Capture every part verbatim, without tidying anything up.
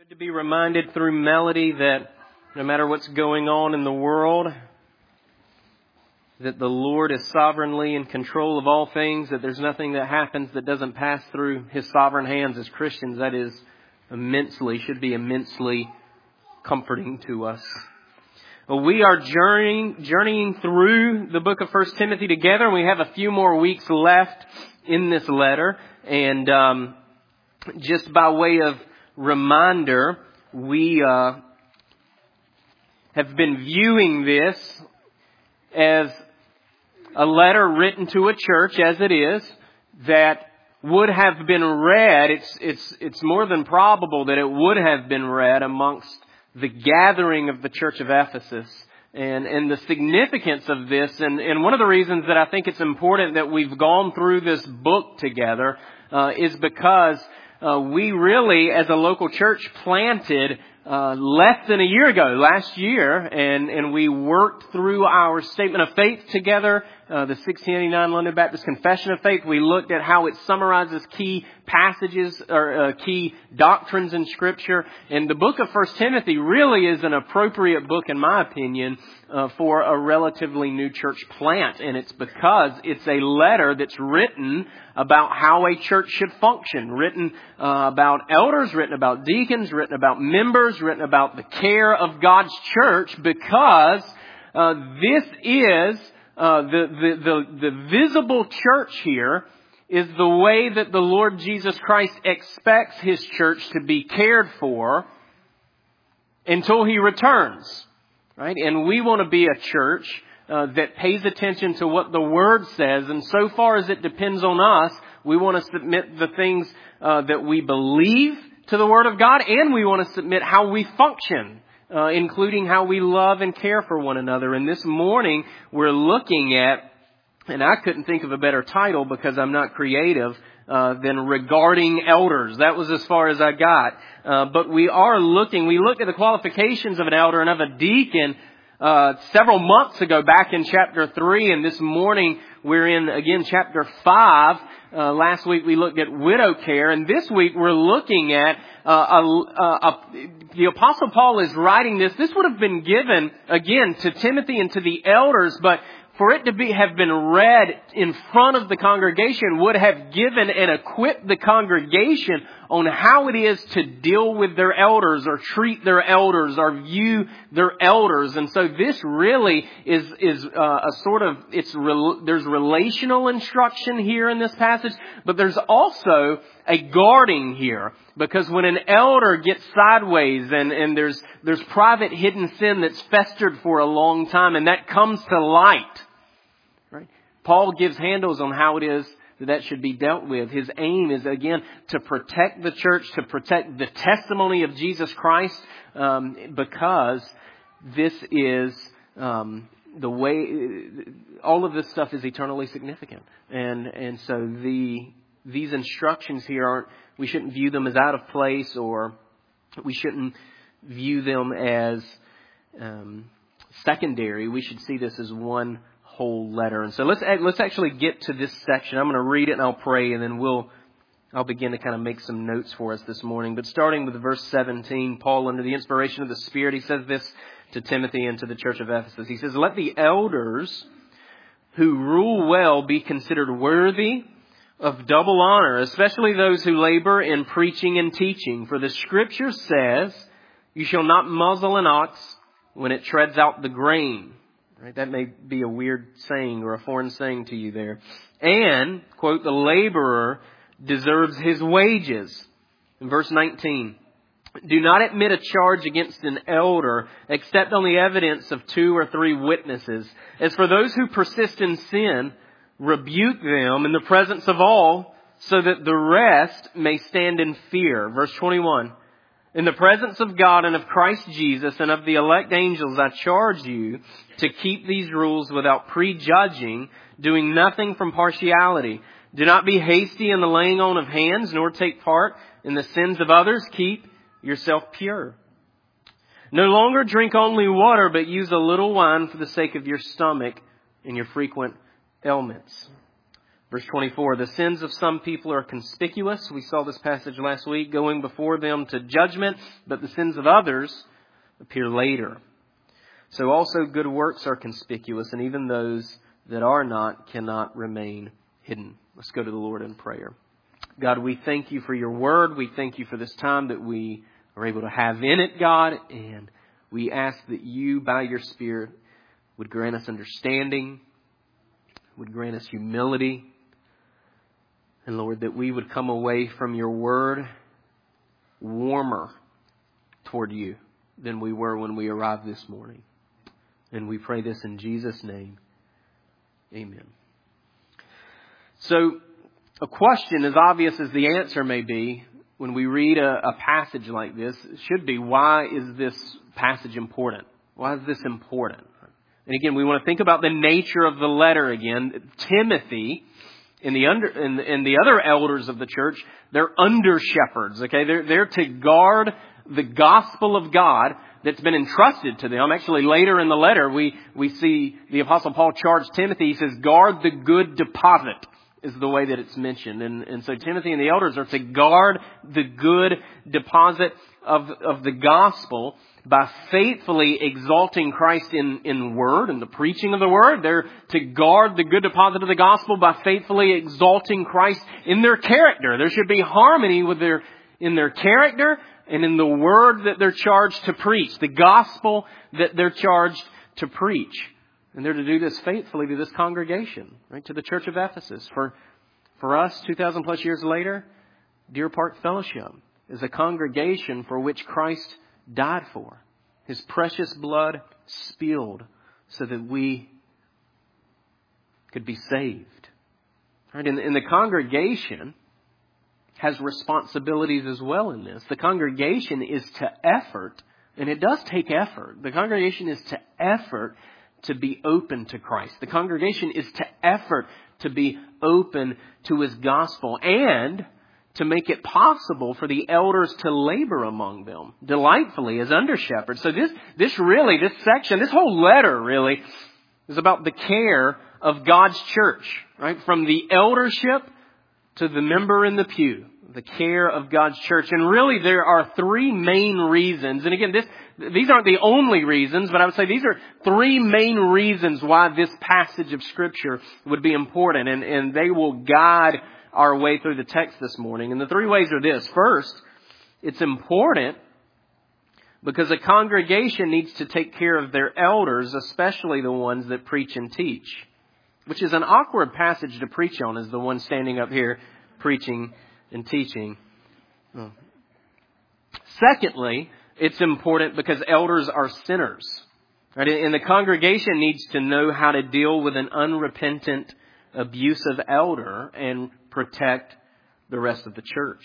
Good to be reminded through melody that no matter what's going on in the world, that the Lord is sovereignly in control of all things, that there's nothing that happens that doesn't pass through His sovereign hands. As Christians, that is immensely, should be immensely comforting to us. Well, we are journeying, journeying through the book of First Timothy together, and we have a few more weeks left in this letter. And um, just by way of reminder, we uh, have been viewing this as a letter written to a church, as it is, that would have been read. It's it's it's more than probable that it would have been read amongst the gathering of the church of Ephesus. And and the significance of this, and, and one of the reasons that I think it's important that we've gone through this book together uh, is because uh, we really, as a local church, planted uh, less than a year ago, last year, and, and we worked through our statement of faith together, uh, the sixteen eighty-nine London Baptist Confession of Faith. We looked at how it summarizes key passages or uh, key doctrines in Scripture. And the book of First Timothy really is an appropriate book, in my opinion, uh, for a relatively new church plant. And it's because it's a letter that's written about how a church should function, written uh, about elders, written about deacons, written about members, written about the care of God's church, because uh, this is uh, the, the, the, the visible church here is the way that the Lord Jesus Christ expects His church to be cared for until He returns, right? And we want to be a church uh, that pays attention to what the Word says. And so far as it depends on us, we want to submit the things uh, that we believe to the Word of God, and we want to submit how we function, uh, including how we love and care for one another. And this morning, we're looking at, and I couldn't think of a better title because I'm not creative, uh, than Regarding Elders. That was as far as I got. Uh, but we are looking, we looked at the qualifications of an elder and of a deacon uh, several months ago back in chapter three. And this morning we're in, again, chapter five. Uh, last week we looked at widow care. And this week we're looking at uh, a, a, a, the Apostle Paul is writing this. This would have been given, again, to Timothy and to the elders, but for it to be have been read in front of the congregation would have given and equipped the congregation on how it is to deal with their elders or treat their elders or view their elders. And so this really is is uh, a sort of, it's re- there's relational instruction here in this passage, but there's also a guarding here. Because when an elder gets sideways and, and there's there's private hidden sin that's festered for a long time and that comes to light, right? Paul gives handles on how it is that that should be dealt with. His aim is, again, to protect the church, to protect the testimony of Jesus Christ, um, because this is um, the way, all of this stuff is eternally significant. And and so the these instructions here aren't, we shouldn't view them as out of place, or we shouldn't view them as um, secondary. We should see this as one whole letter. And so let's let's actually get to this section. I'm going to read it and I'll pray, and then we'll I'll begin to kind of make some notes for us this morning. But starting with verse seventeen, Paul, under the inspiration of the Spirit, he says this to Timothy and to the church of Ephesus. He says, "Let the elders who rule well be considered worthy of double honor, especially those who labor in preaching and teaching. For the Scripture says, 'You shall not muzzle an ox when it treads out the grain.'" Right? That may be a weird saying or a foreign saying to you there. "And," quote, "the laborer deserves his wages." In verse nineteen, "Do not admit a charge against an elder except on the evidence of two or three witnesses. As for those who persist in sin, rebuke them in the presence of all, so that the rest may stand in fear." Verse twenty-one, "In the presence of God and of Christ Jesus and of the elect angels, I charge you to keep these rules without prejudging, doing nothing from partiality. Do not be hasty in the laying on of hands, nor take part in the sins of others. Keep yourself pure. No longer drink only water, but use a little wine for the sake of your stomach and your frequent ailments." Verse twenty-four, the sins of some people are conspicuous. We saw this passage last week, going before them to judgment, but the sins of others appear later. So also good works are conspicuous, and even those that are not cannot remain hidden. Let's go to the Lord in prayer. God, we thank you for your word. We thank you for this time that we are able to have in it, God. And we ask that you, by your Spirit, would grant us understanding, would grant us humility. And Lord, that we would come away from your word warmer toward you than we were when we arrived this morning. And we pray this in Jesus' name. Amen. So, a question as obvious as the answer may be when we read a, a passage like this should be, why is this passage important? Why is this important? And again, we want to think about the nature of the letter again. Timothy and the under and, and the other elders of the church, they're under shepherds. Okay, they're they're to guard the gospel of God that's been entrusted to them. Actually, later in the letter, we we see the Apostle Paul charge Timothy. He says, "Guard the good deposit." Is the way that it's mentioned. And, and so Timothy and the elders are to guard the good deposit of, of the gospel by faithfully exalting Christ in, in word and the preaching of the word. They're to guard the good deposit of the gospel by faithfully exalting Christ in their character. There should be harmony with their, in their character and in the word that they're charged to preach, the gospel that they're charged to preach. And they're to do this faithfully to this congregation, right? To the church of Ephesus. For, for us, two thousand plus years later, Deer Park Fellowship is a congregation for which Christ died for. His precious blood spilled so that we could be saved. Right? And, and the congregation has responsibilities as well in this. The congregation is to effort, and it does take effort. The congregation is to effort to be open to Christ. The congregation is to effort to be open to His gospel and to make it possible for the elders to labor among them delightfully as under shepherds. So this, this really, this section, this whole letter really is about the care of God's church, right? From the eldership to the member in the pew, the care of God's church. And really there are three main reasons. And again, this, these aren't the only reasons, but I would say these are three main reasons why this passage of Scripture would be important. And, and they will guide our way through the text this morning. And the three ways are this. First, it's important because a congregation needs to take care of their elders, especially the ones that preach and teach. Which is an awkward passage to preach on, as the one standing up here preaching and teaching. Oh. Secondly, it's important because elders are sinners. Right? And the congregation needs to know how to deal with an unrepentant, abusive elder and protect the rest of the church.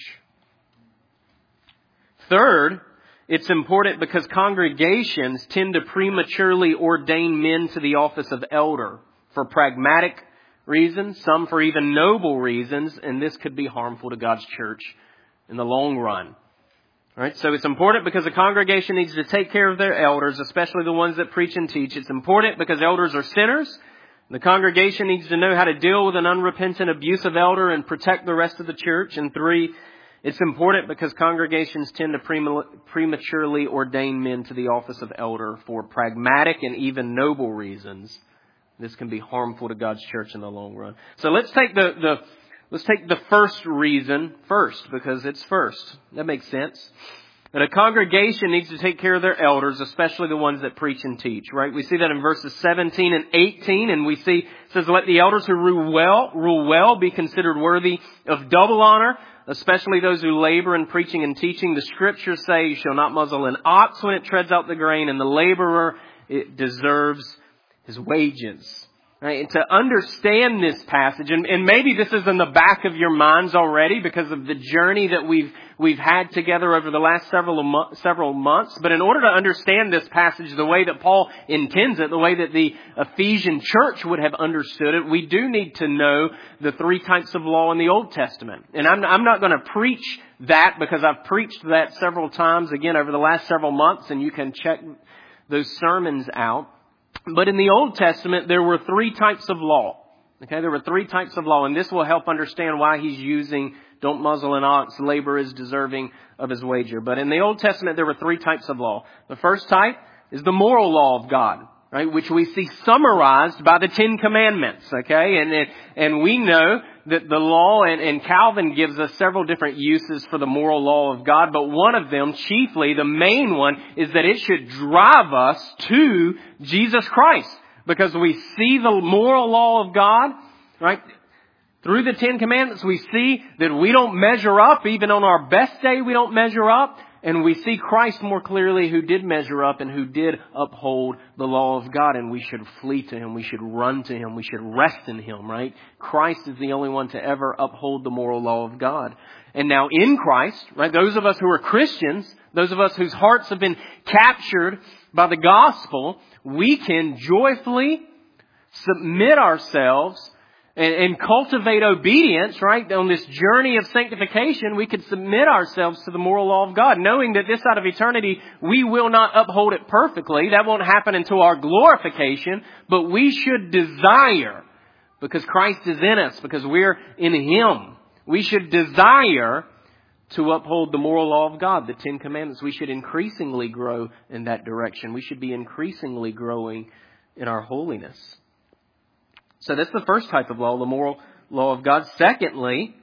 Third, it's important because congregations tend to prematurely ordain men to the office of elder for pragmatic reasons, some for even noble reasons, and this could be harmful to God's church in the long run. All right, so it's important because the congregation needs to take care of their elders, especially the ones that preach and teach. It's important because elders are sinners. The congregation needs to know how to deal with an unrepentant, abusive elder and protect the rest of the church. And three, it's important because congregations tend to prematurely ordain men to the office of elder for pragmatic and even noble reasons. This can be harmful to God's church in the long run. So let's take the, the let's take the first reason first, because it's first. That makes sense. That a congregation needs to take care of their elders, especially the ones that preach and teach, right? We see that in verses seventeen and eighteen, and we see, it says, let the elders who rule well, rule well be considered worthy of double honor, especially those who labor in preaching and teaching. The scriptures say, you shall not muzzle an ox when it treads out the grain, and the laborer, it deserves his wages. Right? And to understand this passage, and, and maybe this is in the back of your minds already because of the journey that we've we've had together over the last several mo- several months. But in order to understand this passage the way that Paul intends it, the way that the Ephesian church would have understood it, we do need to know the three types of law in the Old Testament. And I'm, I'm not going to preach that because I've preached that several times again over the last several months, and you can check those sermons out. But in the Old Testament, there were three types of law. Okay, there were three types of law, and this will help understand why he's using don't muzzle an ox, labor is deserving of his wager. But in the Old Testament, there were three types of law. The first type is the moral law of God, right, which we see summarized by the Ten Commandments, okay? And it, and we know that the law, and, and Calvin gives us several different uses for the moral law of God, but one of them, chiefly, the main one, is that it should drive us to Jesus Christ. Because we see the moral law of God, right? Through the Ten Commandments, we see that we don't measure up. Even on our best day, we don't measure up. And we see Christ more clearly who did measure up and who did uphold the law of God. And we should flee to Him. We should run to Him. We should rest in Him, right? Christ is the only one to ever uphold the moral law of God. And now in Christ, right, those of us who are Christians, those of us whose hearts have been captured by the gospel, we can joyfully submit ourselves and, and cultivate obedience, right? On this journey of sanctification, we could submit ourselves to the moral law of God, knowing that this side of eternity, we will not uphold it perfectly. That won't happen until our glorification, but we should desire, because Christ is in us, because we're in Him, we should desire to uphold the moral law of God, the Ten Commandments. We should increasingly grow in that direction. We should be increasingly growing in our holiness. So that's the first type of law, the moral law of God. Secondly,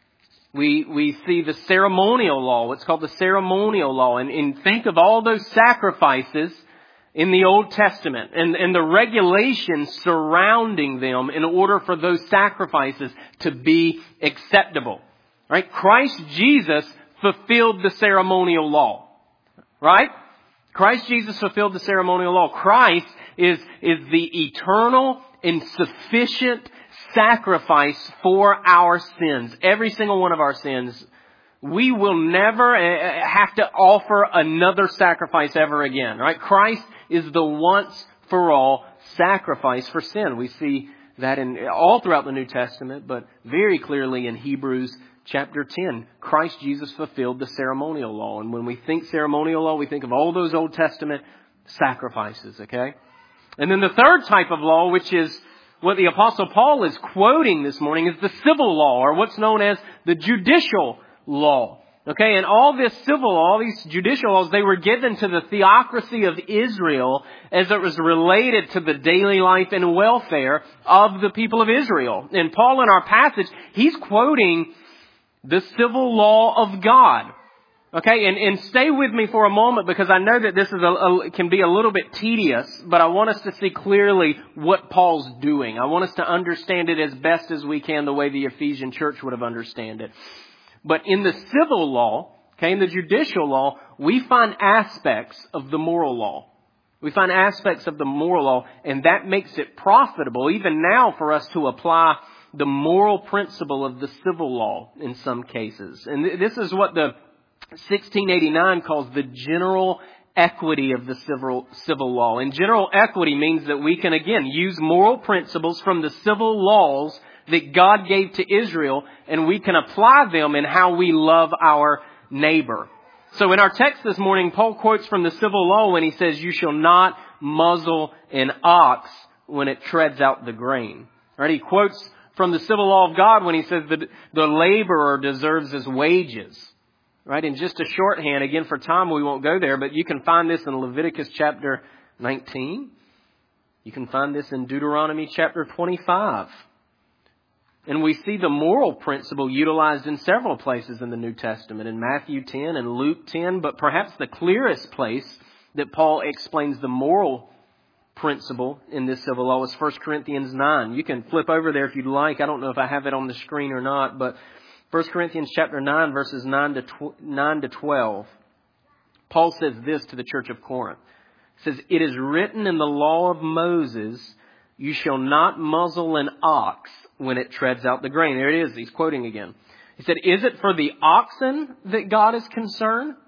we we see the ceremonial law, what's called the ceremonial law. And, and think of all those sacrifices in the Old Testament and, and the regulations surrounding them in order for those sacrifices to be acceptable. Right? Christ Jesus fulfilled the ceremonial law. Right? Christ Jesus fulfilled the ceremonial law. Christ is, is the eternal and sufficient sacrifice for our sins. Every single one of our sins. We will never have to offer another sacrifice ever again. Right? Christ is the once for all sacrifice for sin. We see that in all throughout the New Testament, but very clearly in Hebrews chapter ten, Christ Jesus fulfilled the ceremonial law. And when we think ceremonial law, we think of all those Old Testament sacrifices, okay? And then the third type of law, which is what the Apostle Paul is quoting this morning, is the civil law, or what's known as the judicial law. Okay, and all this civil law, these judicial laws, they were given to the theocracy of Israel as it was related to the daily life and welfare of the people of Israel. And Paul, in our passage, he's quoting the civil law of God. Okay, and, and stay with me for a moment, because I know that this is a, a, can be a little bit tedious, but I want us to see clearly what Paul's doing. I want us to understand it as best as we can the way the Ephesian church would have understood it. But in the civil law, okay, in the judicial law, we find aspects of the moral law. We find aspects of the moral law, and that makes it profitable even now for us to apply the moral principle of the civil law in some cases. And this is what the sixteen eighty-nine calls the general equity of the civil civil law. And general equity means that we can, again, use moral principles from the civil laws that God gave to Israel, and we can apply them in how we love our neighbor. So in our text this morning, Paul quotes from the civil law when he says, "You shall not muzzle an ox when it treads out the grain." Right? He quotes from the civil law of God when he says that the laborer deserves his wages. Right? In just a shorthand, again, for time we won't go there, but you can find this in Leviticus chapter nineteen. You can find this in Deuteronomy chapter twenty-five. And we see the moral principle utilized in several places in the New Testament, in Matthew ten and Luke ten, but perhaps the clearest place that Paul explains the moral principle in this civil law is First Corinthians nine. You can flip over there if you'd like. I don't know if I have it on the screen or not, but First Corinthians chapter nine, verses nine to twelve. Paul says this to the church of Corinth. He says, "It is written in the law of Moses, you shall not muzzle an ox when it treads out the grain." There it is. He's quoting again. He said, "Is it for the oxen that God is concerned?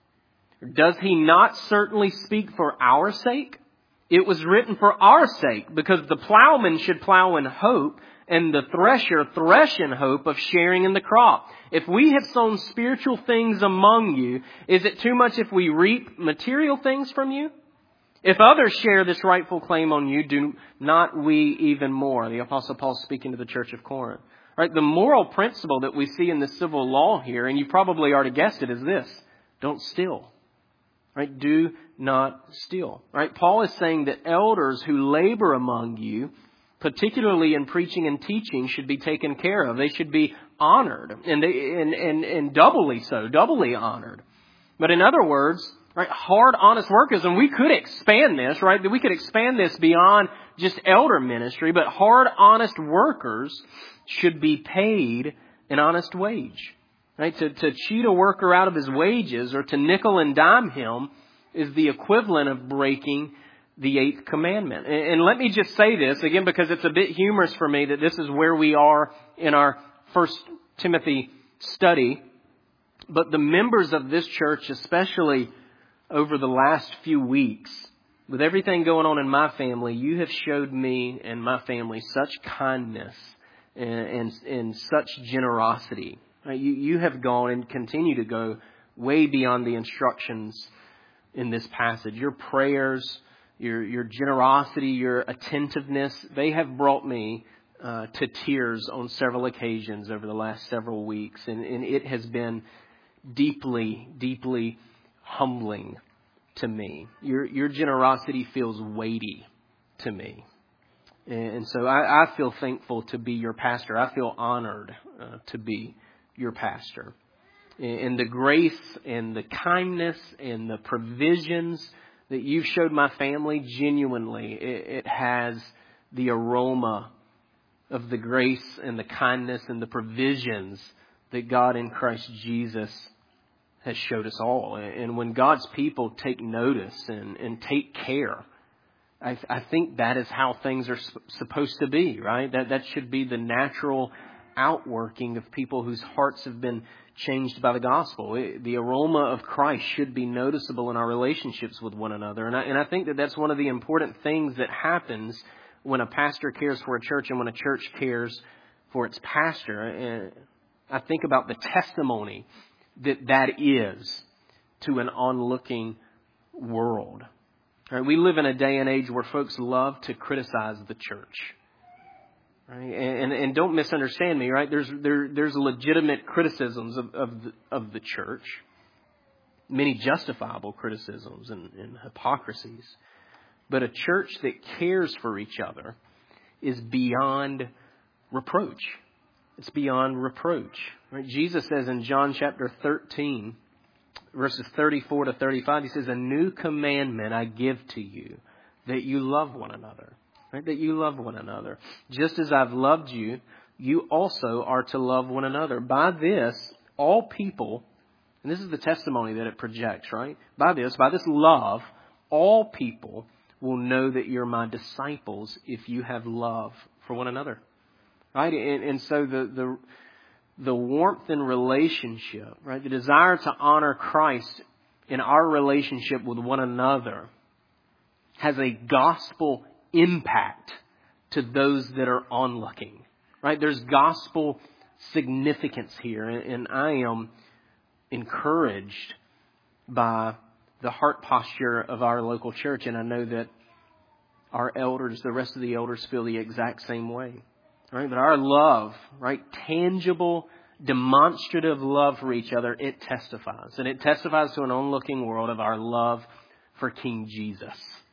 Does He not certainly speak for our sake? It was written for our sake, because the plowman should plow in hope, and the thresher thresh in hope of sharing in the crop. If we have sown spiritual things among you, is it too much if we reap material things from you? If others share this rightful claim on you, do not we even more? The Apostle Paul speaking to the church of Corinth. Right? The moral principle that we see in the civil law here, and you probably already guessed it, is this. Don't steal. Right? Do not steal. Right? Paul is saying that elders who labor among you, particularly in preaching and teaching, should be taken care of. They should be honored, and, they, and, and, and doubly so, doubly honored. But in other words, right, hard, honest workers, and we could expand this, right? We could expand this beyond just elder ministry, but hard, honest workers should be paid an honest wage. Right? To, to cheat a worker out of his wages or to nickel and dime him is the equivalent of breaking the eighth commandment. And, and let me just say this again, because it's a bit humorous for me that this is where we are in our First Timothy study. But the members of this church, especially over the last few weeks, with everything going on in my family, you have showed me and my family such kindness and, and, and such generosity. Right? You, you have gone and continue to go way beyond the instructions in this passage. Your prayers, your, your generosity, your attentiveness, they have brought me uh, to tears on several occasions over the last several weeks. And, and it has been deeply, deeply humbling to me. Your your generosity feels weighty to me. And so I, I feel thankful to be your pastor. I feel honored uh, to be your pastor. And the grace and the kindness and the provisions that you've showed my family, genuinely, it, it has the aroma of the grace and the kindness and the provisions that God in Christ Jesus has showed us all. And when God's people take notice and, and take care, I, I think that is how things are supposed to be, right? That that should be the natural outworking of people whose hearts have been changed by the gospel. It, the aroma of Christ should be noticeable in our relationships with one another. And I, and I think that that's one of the important things that happens when a pastor cares for a church and when a church cares for its pastor. And I think about the testimony that that is to an onlooking world. Right? We live in a day and age where folks love to criticize the church. Right? And, and don't misunderstand me, right? There's there there's legitimate criticisms of of the, of the church, many justifiable criticisms and, and hypocrisies. But a church that cares for each other is beyond reproach. It's beyond reproach. Right? Jesus says in John chapter thirteen, verses thirty-four to thirty-five, he says, "A new commandment I give to you, that you love one another." Right? That you love one another. "Just as I've loved you, you also are to love one another. By this, all people," and this is the testimony that it projects, right? By this, by this love, all people will know that you're my disciples if you have love for one another. Right? And, and so the, the the warmth in relationship, right? The desire to honor Christ in our relationship with one another has a gospel impact to those that are onlooking. Right? There's gospel significance here. And, and I am encouraged by the heart posture of our local church. And I know that our elders, the rest of the elders, feel the exact same way. Right? But our love, right, tangible, demonstrative love for each other, it testifies. And it testifies to an onlooking world of our love for King Jesus.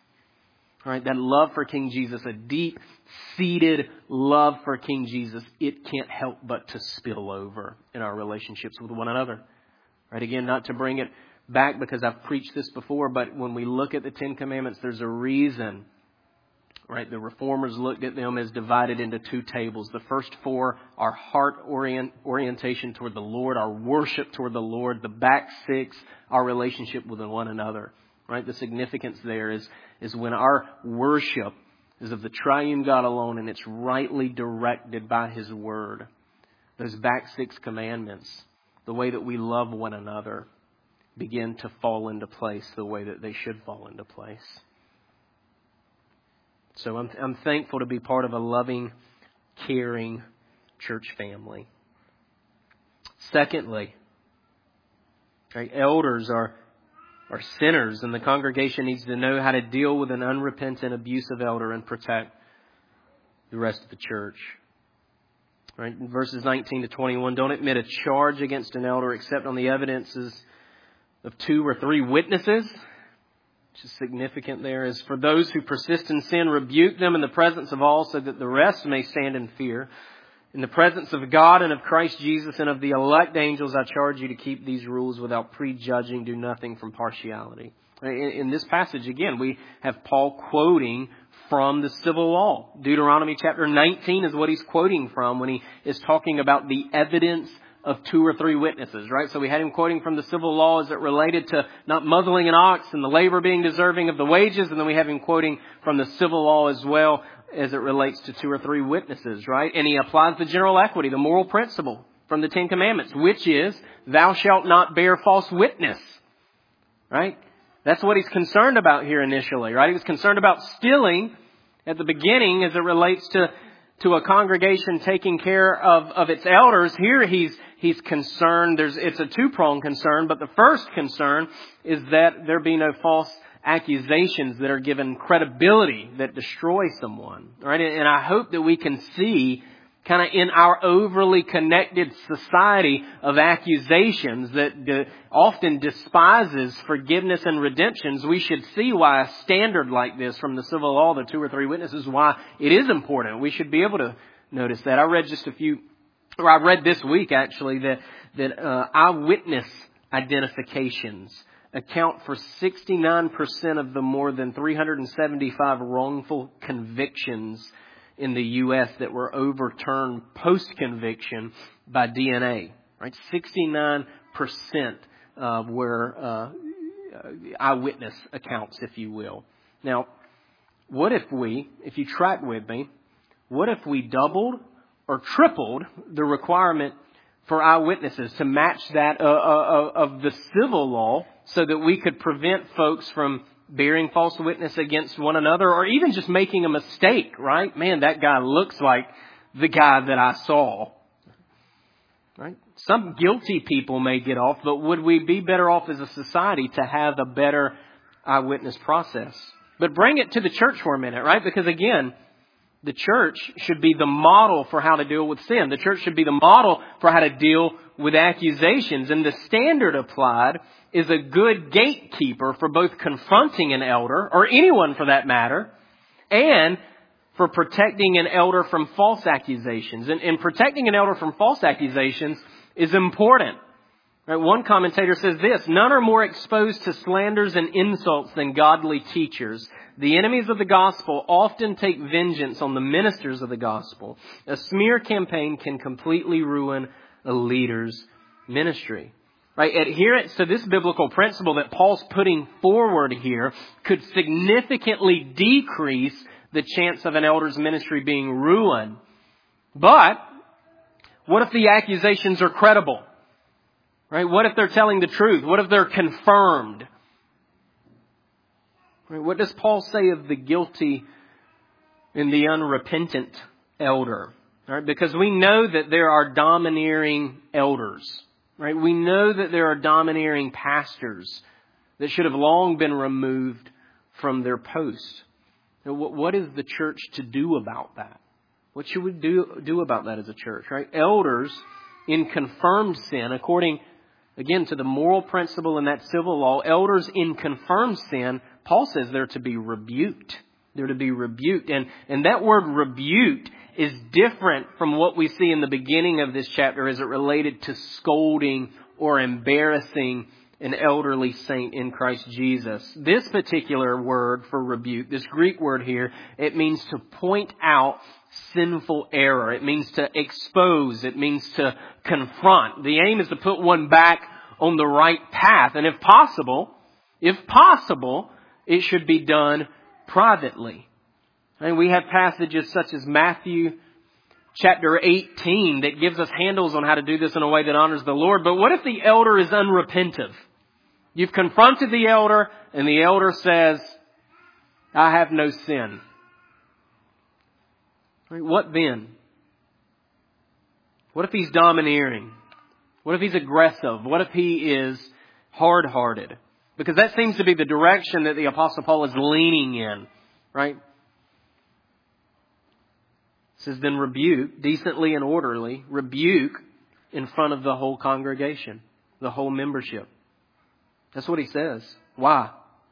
Right? That love for King Jesus, a deep-seated love for King Jesus, it can't help but to spill over in our relationships with one another. Right? Again, not to bring it back because I've preached this before, but when we look at the Ten Commandments, there's a reason. Right, the reformers looked at them as divided into two tables. The first four, our heart orient, orientation toward the Lord, our worship toward the Lord. The back six, our relationship with one another. Right, the significance there is, is when our worship is of the triune God alone and it's rightly directed by His Word. Those back six commandments, the way that we love one another, begin to fall into place the way that they should fall into place. So I'm, I'm thankful to be part of a loving, caring church family. Secondly, right, elders are are sinners, and the congregation needs to know how to deal with an unrepentant, abusive elder and protect the rest of the church. Right? In verses nineteen to twenty-one, don't admit a charge against an elder except on the evidences of two or three witnesses. Which is significant there is, for those who persist in sin, rebuke them in the presence of all, so that the rest may stand in fear. In the presence of God and of Christ Jesus and of the elect angels, I charge you to keep these rules without prejudging. Do nothing from partiality. In, in this passage, again, we have Paul quoting from the civil law. Deuteronomy chapter nineteen is what he's quoting from when he is talking about the evidence of two or three witnesses, right? So we had him quoting from the civil law as it related to not muzzling an ox and the labor being deserving of the wages. And then we have him quoting from the civil law as well as it relates to two or three witnesses, right? And he applies the general equity, the moral principle from the Ten Commandments, which is, thou shalt not bear false witness, right? That's what he's concerned about here initially, right? He was concerned about stealing at the beginning as it relates to to a congregation taking care of, of its elders. Here he's he's concerned. There's it's a two-pronged concern, but the first concern is that there be no false accusations that are given credibility that destroy someone. Right? And I hope that we can see kind of in our overly connected society of accusations that de- often despises forgiveness and redemptions, we should see why a standard like this from the civil law, the two or three witnesses, why it is important. We should be able to notice that. I read just a few, or I read this week actually, that, that uh, eyewitness identifications account for sixty-nine percent of the more than three hundred seventy-five wrongful convictions in the U S that were overturned post-conviction by D N A. Right, sixty-nine percent uh, were uh, eyewitness accounts, if you will. Now, what if we, if you track with me, what if we doubled or tripled the requirement for eyewitnesses to match that uh, uh, of the civil law, so that we could prevent folks from bearing false witness against one another, or even just making a mistake, right? Man, that guy looks like the guy that I saw. Right? Some guilty people may get off, but would we be better off as a society to have a better eyewitness process? But bring it to the church for a minute, right? Because again, the church should be the model for how to deal with sin. The church should be the model for how to deal with accusations. And the standard applied is a good gatekeeper for both confronting an elder, or anyone for that matter, and for protecting an elder from false accusations. And, and protecting an elder from false accusations is important. Right? One commentator says this: none are more exposed to slanders and insults than godly teachers. The enemies of the gospel often take vengeance on the ministers of the gospel. A smear campaign can completely ruin a leader's ministry. Right? Adherence to this biblical principle that Paul's putting forward here could significantly decrease the chance of an elder's ministry being ruined. But what if the accusations are credible? Right? What if they're telling the truth? What if they're confirmed? Right? What does Paul say of the guilty and the unrepentant elder? Right? Because we know that there are domineering elders. Right? We know that there are domineering pastors that should have long been removed from their post. Now, what is the church to do about that? What should we do, do about that as a church? Right? Elders in confirmed sin, according again to the moral principle in that civil law, elders in confirmed sin, Paul says they're to be rebuked. They're to be rebuked. And, and that word rebuked is different from what we see in the beginning of this chapter as it related to scolding or embarrassing an elderly saint in Christ Jesus. This particular word for rebuke, this Greek word here, it means to point out sinful error. It means to expose. It means to confront. The aim is to put one back on the right path. And if possible, if possible, it should be done privately. And we have passages such as Matthew chapter eighteen that gives us handles on how to do this in a way that honors the Lord. But what if the elder is unrepentant? You've confronted the elder and the elder says, I have no sin. What then? What if he's domineering? What if he's aggressive? What if he is hard-hearted? Because that seems to be the direction that the Apostle Paul is leaning in, right? It says, then rebuke, decently and orderly, rebuke in front of the whole congregation, the whole membership. That's what he says. Why?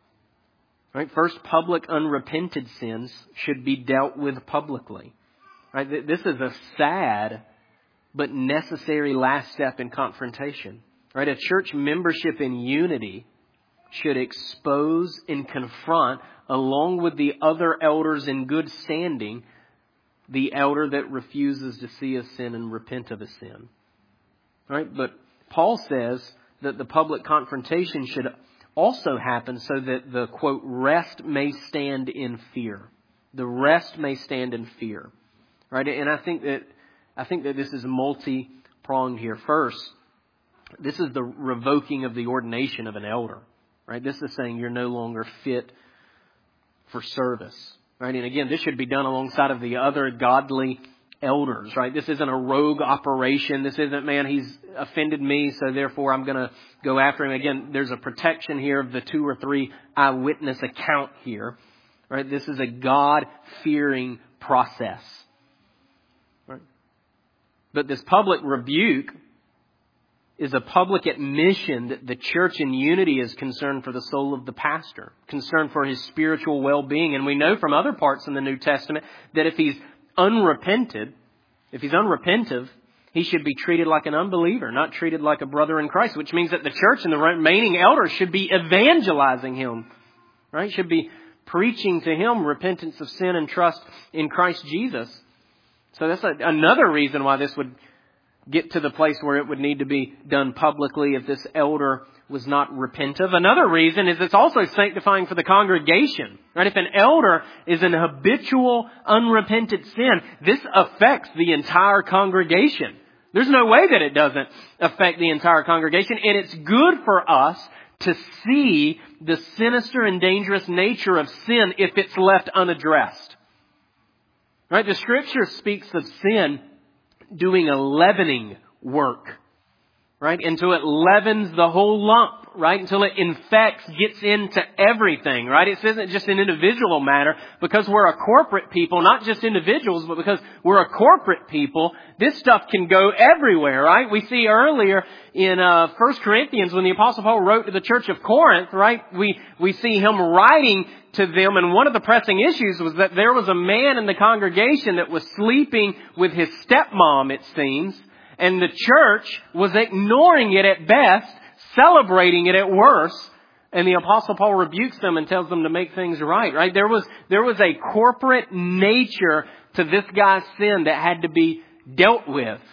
Right? First, public unrepented sins should be dealt with publicly. Right? This is a sad but necessary last step in confrontation. Right? A church membership in unity should expose and confront, along with the other elders in good standing, the elder that refuses to see a sin and repent of a sin. Right? But Paul says that the public confrontation should also happen so that the, quote, rest may stand in fear. The rest may stand in fear. Right? And I think that I think that this is multi-pronged here. First, this is the revoking of the ordination of an elder. Right? This is saying you're no longer fit for service. Right? And again, this should be done alongside of the other godly elders. Right? This isn't a rogue operation. This isn't, man, he's offended me, so therefore I'm going to go after him. Again, there's a protection here of the two or three eyewitness account here. Right? This is a God-fearing process. Right? But this public rebuke is a public admission that the church in unity is concerned for the soul of the pastor, concerned for his spiritual well-being. And we know from other parts in the New Testament that if he's unrepented, if he's unrepentive, he should be treated like an unbeliever, not treated like a brother in Christ, which means that the church and the remaining elders should be evangelizing him, right? Should be preaching to him repentance of sin and trust in Christ Jesus. So that's a, another reason why this would get to the place where it would need to be done publicly if this elder was not repentive. Another reason is it's also sanctifying for the congregation. Right? If an elder is an habitual, unrepentant sin, this affects the entire congregation. There's no way that it doesn't affect the entire congregation. And it's good for us to see the sinister and dangerous nature of sin if it's left unaddressed. Right? The Scripture speaks of sin doing a leavening work, right? Until it leavens the whole lump, right? Until it infects, gets into everything, right? It isn't just an individual matter. Because we're a corporate people, not just individuals, but because we're a corporate people, this stuff can go everywhere, right? We see earlier in uh, First Corinthians when the Apostle Paul wrote to the church of Corinth, right? We, we see him writing to them, and one of the pressing issues was that there was a man in the congregation that was sleeping with his stepmom, it seems, and the church was ignoring it at best, celebrating it at worst, and the Apostle Paul rebukes them and tells them to make things right, right? There was, there was a corporate nature to this guy's sin that had to be dealt with.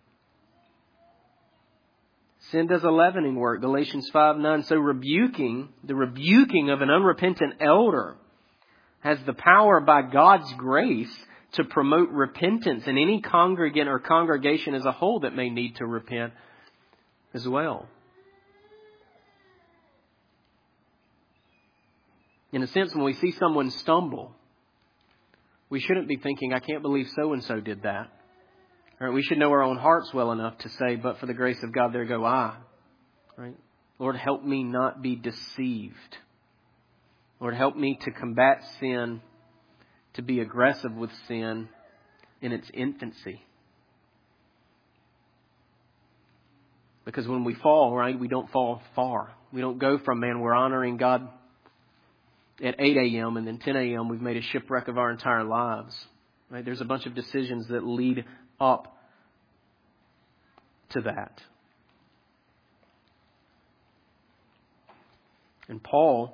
Sin does a leavening work, Galatians five nine. So rebuking, the rebuking of an unrepentant elder has the power by God's grace to promote repentance in any congregant or congregation as a whole that may need to repent as well. In a sense, when we see someone stumble, we shouldn't be thinking, I can't believe so-and-so did that. Right? We should know our own hearts well enough to say, but for the grace of God, there go I. Right? Lord, help me not be deceived. Lord, help me to combat sin, to be aggressive with sin in its infancy. Because when we fall, right, we don't fall far. We don't go from, man, we're honoring God at eight a.m. and then ten a.m. we've made a shipwreck of our entire lives. Right? There's a bunch of decisions that lead up to that. And Paul,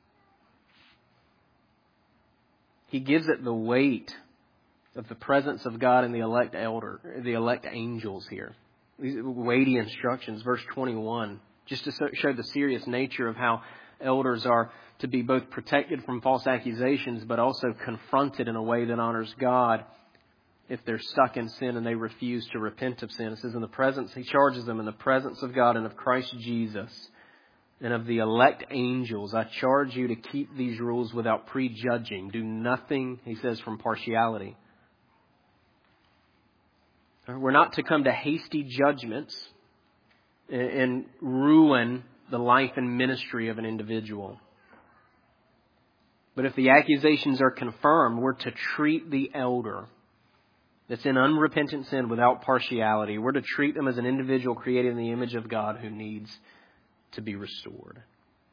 he gives it the weight of the presence of God and the elect elder, the elect angels here. These weighty instructions, verse twenty-one, just to show the serious nature of how elders are to be both protected from false accusations, but also confronted in a way that honors God if they're stuck in sin and they refuse to repent of sin. It says in the presence, he charges them in the presence of God and of Christ Jesus and of the elect angels. I charge you to keep these rules without prejudging. Do nothing, he says, from partiality. We're not to come to hasty judgments and ruin the life and ministry of an individual. But if the accusations are confirmed, we're to treat the elder that's in unrepentant sin without partiality. We're to treat them as an individual created in the image of God who needs to be restored.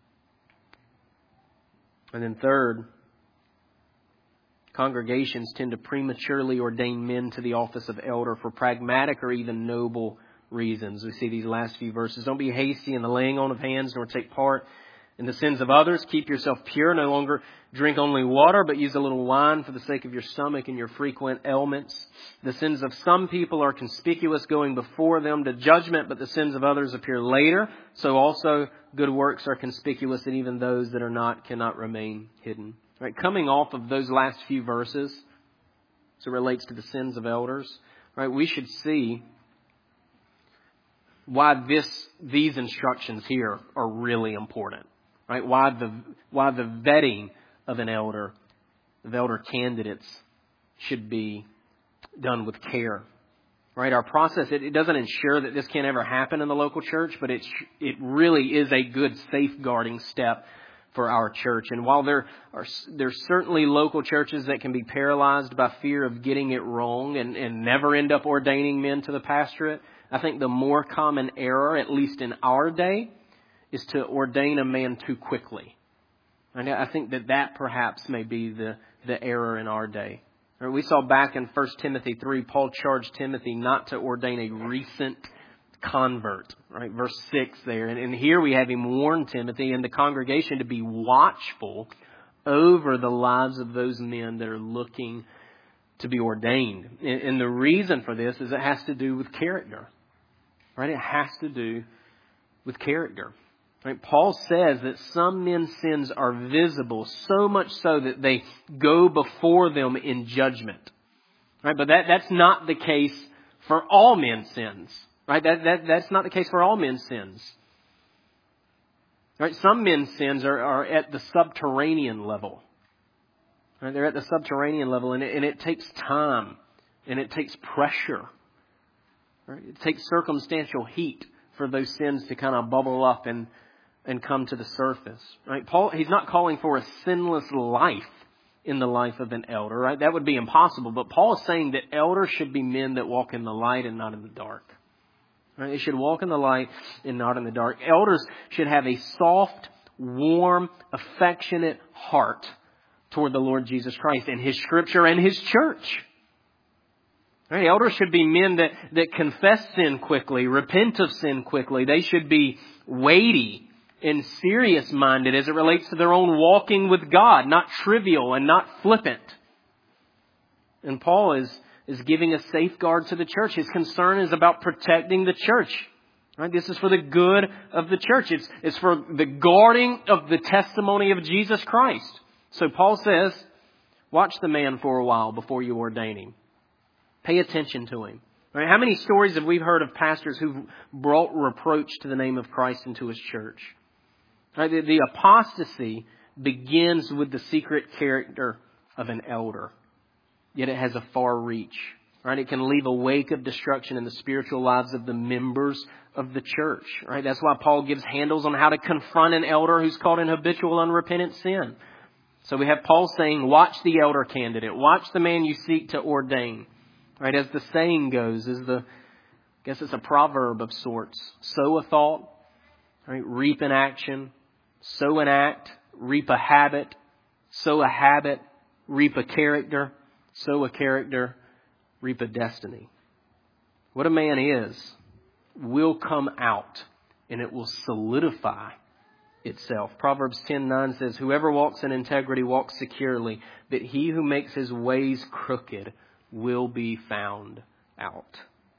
And then third, congregations tend to prematurely ordain men to the office of elder for pragmatic or even noble reasons. We see these last few verses. Don't be hasty in the laying on of hands, nor take part in the sins of others. Keep yourself pure. No longer drink only water, but use a little wine for the sake of your stomach and your frequent ailments. The sins of some people are conspicuous, going before them to judgment, but the sins of others appear later. So also good works are conspicuous, and even those that are not cannot remain hidden. Right, coming off of those last few verses, as it relates to the sins of elders, right, we should see why this these instructions here are really important. Right, why the why the vetting of an elder, of elder candidates, should be done with care. Right, our process it, it doesn't ensure that this can't ever happen in the local church, but it it really is a good safeguarding step for our church. And while there are there's certainly local churches that can be paralyzed by fear of getting it wrong and, and never end up ordaining men to the pastorate, I think the more common error, at least in our day, is to ordain a man too quickly. And I think that that perhaps may be the, the error in our day. We saw back in First Timothy three, Paul charged Timothy not to ordain a recent convert, right? Verse six there. And, and here we have him warn Timothy and the congregation to be watchful over the lives of those men that are looking to be ordained. And, and the reason for this is it has to do with character, right? It has to do with character. Right? Paul says that some men's sins are visible, so much so that they go before them in judgment. Right? But that, that's not the case for all men's sins. Right? That, that, that's not the case for all men's sins. Right? Some men's sins are, are at the subterranean level. Right? They're at the subterranean level, and it, and it takes time, and it takes pressure. Right? It takes circumstantial heat for those sins to kind of bubble up and, and come to the surface. Right? Paul, he's not calling for a sinless life in the life of an elder. Right? That would be impossible. But Paul is saying that elders should be men that walk in the light and not in the dark. Right? They should walk in the light and not in the dark. Elders should have a soft, warm, affectionate heart toward the Lord Jesus Christ and His Scripture and His church. Right? Elders should be men that, that confess sin quickly, repent of sin quickly. They should be weighty and serious-minded as it relates to their own walking with God, not trivial and not flippant. And Paul is is giving a safeguard to the church. His concern is about protecting the church. Right? This is for the good of the church. It's, it's for the guarding of the testimony of Jesus Christ. So Paul says, watch the man for a while before you ordain him. Pay attention to him. Right? How many stories have we heard of pastors who've brought reproach to the name of Christ into His church? Right? The, the apostasy begins with the secret character of an elder. Yet it has a far reach. Right? It can leave a wake of destruction in the spiritual lives of the members of the church. Right? That's why Paul gives handles on how to confront an elder who's caught in habitual unrepentant sin. So we have Paul saying, watch the elder candidate. Watch the man you seek to ordain. Right? As the saying goes, is the, I guess it's a proverb of sorts. Sow a thought, right? Reap an action. Sow an act, reap a habit. Sow a habit, reap a character. Sow a character, reap a destiny. What a man is will come out, and it will solidify itself. Proverbs ten nine says, whoever walks in integrity walks securely, but he who makes his ways crooked will be found out.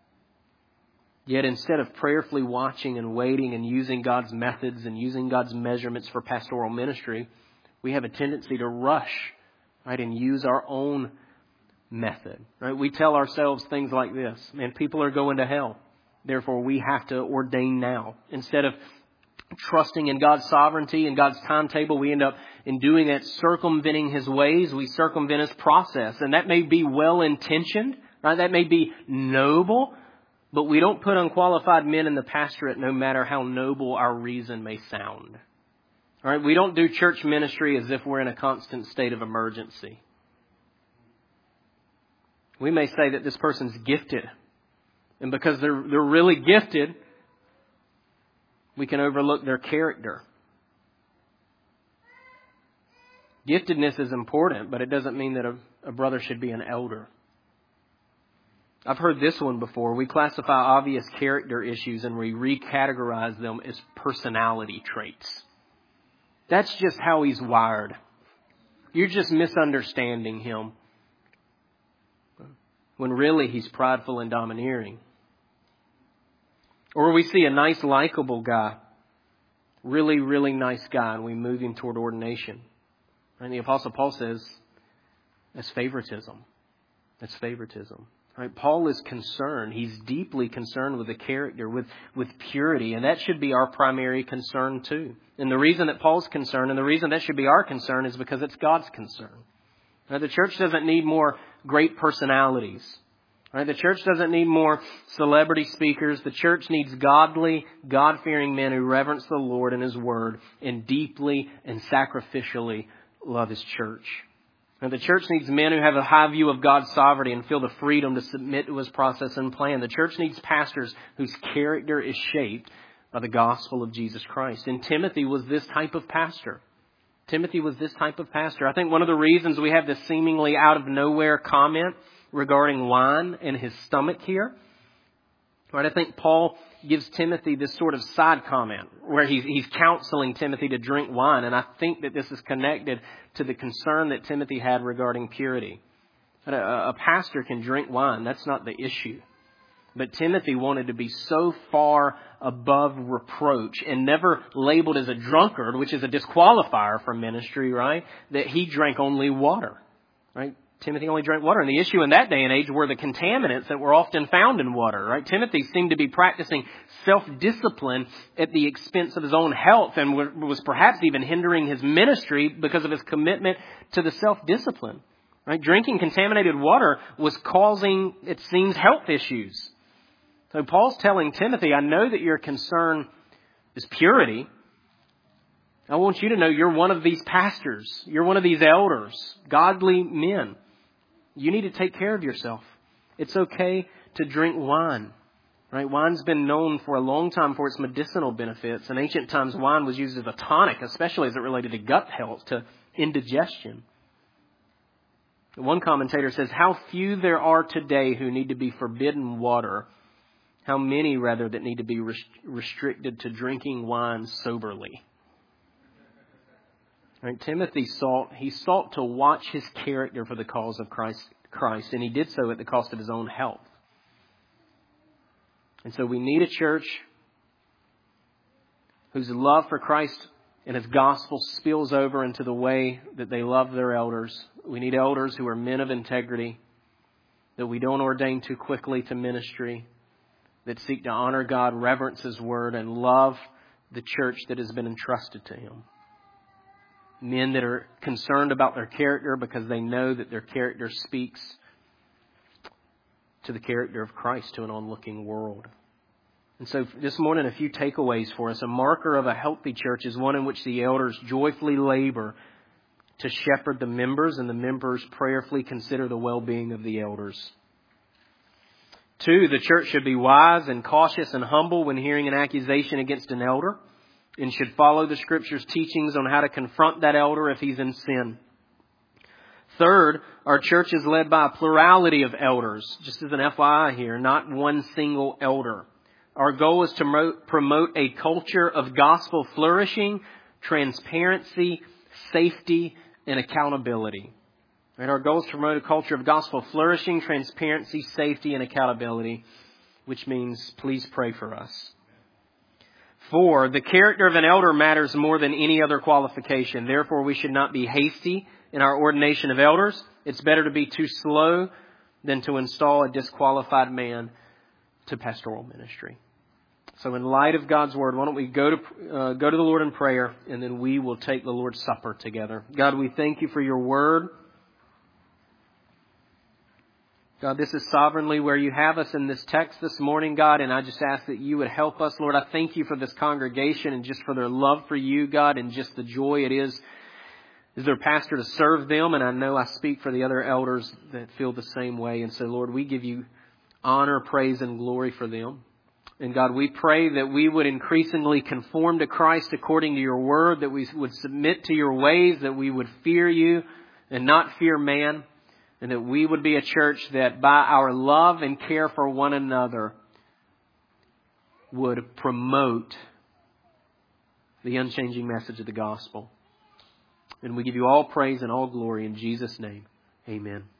Yet instead of prayerfully watching and waiting and using God's methods and using God's measurements for pastoral ministry, we have a tendency to rush, right, and use our own method. Right? We tell ourselves things like this: man, people are going to hell, therefore we have to ordain now. Instead of trusting in God's sovereignty and God's timetable, we end up in doing that, circumventing His ways. We circumvent His process, and that may be well intentioned, right? That may be noble, But we don't put unqualified men in the pastorate no matter how noble our reason may sound. All right, we don't do church ministry as if we're in a constant state of emergency. We may say that this person's gifted. And because they're they're really gifted, we can overlook their character. Giftedness is important, but it doesn't mean that a, a brother should be an elder. I've heard this one before. We classify obvious character issues and we recategorize them as personality traits. That's just how he's wired. You're just misunderstanding him. When really he's prideful and domineering. Or we see a nice, likable guy. Really, really nice guy, and we move him toward ordination. And the Apostle Paul says, that's favoritism. That's favoritism. Right? Paul is concerned. He's deeply concerned with the character, with, with purity. And that should be our primary concern too. And the reason that Paul's concerned, and the reason that should be our concern, is because it's God's concern. Now, the church doesn't need more great personalities. Right? The church doesn't need more celebrity speakers. The church needs godly, God-fearing men who reverence the Lord and His Word and deeply and sacrificially love His church. Now, the church needs men who have a high view of God's sovereignty and feel the freedom to submit to His process and plan. The church needs pastors whose character is shaped by the gospel of Jesus Christ. And Timothy was this type of pastor. Timothy was this type of pastor. I think one of the reasons we have this seemingly out of nowhere comment regarding wine and his stomach here, right? I think Paul gives Timothy this sort of side comment where he's, he's counseling Timothy to drink wine. And I think that this is connected to the concern that Timothy had regarding purity. A, a pastor can drink wine. That's not the issue. But Timothy wanted to be so far above reproach and never labeled as a drunkard, which is a disqualifier for ministry, right? That he drank only water, right? Timothy only drank water. And the issue in that day and age were the contaminants that were often found in water, right? Timothy seemed to be practicing self-discipline at the expense of his own health and was perhaps even hindering his ministry because of his commitment to the self-discipline, right? Drinking contaminated water was causing, it seems, health issues. So Paul's telling Timothy, I know that your concern is purity. I want you to know you're one of these pastors. You're one of these elders, godly men. You need to take care of yourself. It's okay to drink wine. Right? Wine's been known for a long time for its medicinal benefits. In ancient times, wine was used as a tonic, especially as it related to gut health, to indigestion. One commentator says, how few there are today who need to be forbidden water. How many, rather, that need to be rest- restricted to drinking wine soberly. Right? Timothy sought, he sought to watch his character for the cause of Christ, Christ, and he did so at the cost of his own health. And so we need a church whose love for Christ and His gospel spills over into the way that they love their elders. We need elders who are men of integrity, that we don't ordain too quickly to ministry, that seek to honor God, reverence His word, and love the church that has been entrusted to Him. Men that are concerned about their character because they know that their character speaks to the character of Christ to an onlooking world. And so this morning, a few takeaways for us. A marker of a healthy church is one in which the elders joyfully labor to shepherd the members, and the members prayerfully consider the well-being of the elders. Two, the church should be wise and cautious and humble when hearing an accusation against an elder, and should follow the Scripture's teachings on how to confront that elder if he's in sin. Third, our church is led by a plurality of elders, just as an F Y I here, not one single elder. Our goal is to promote a culture of gospel flourishing, transparency, safety, and accountability. And our goal is to promote a culture of gospel flourishing, transparency, safety, and accountability, which means please pray for us. Four, the character of an elder matters more than any other qualification. Therefore, we should not be hasty in our ordination of elders. It's better to be too slow than to install a disqualified man to pastoral ministry. So in light of God's word, why don't we go to uh, go to the Lord in prayer, and then we will take the Lord's Supper together. God, we thank you for your word. God, this is sovereignly where you have us in this text this morning, God, and I just ask that you would help us. Lord, I thank you for this congregation and just for their love for you, God, and just the joy it is as their pastor to serve them. And I know I speak for the other elders that feel the same way. And so, Lord, we give you honor, praise, and glory for them. And God, we pray that we would increasingly conform to Christ according to your word, that we would submit to your ways, that we would fear you and not fear man, and that we would be a church that by our love and care for one another would promote the unchanging message of the gospel. And we give you all praise and all glory in Jesus' name. Amen.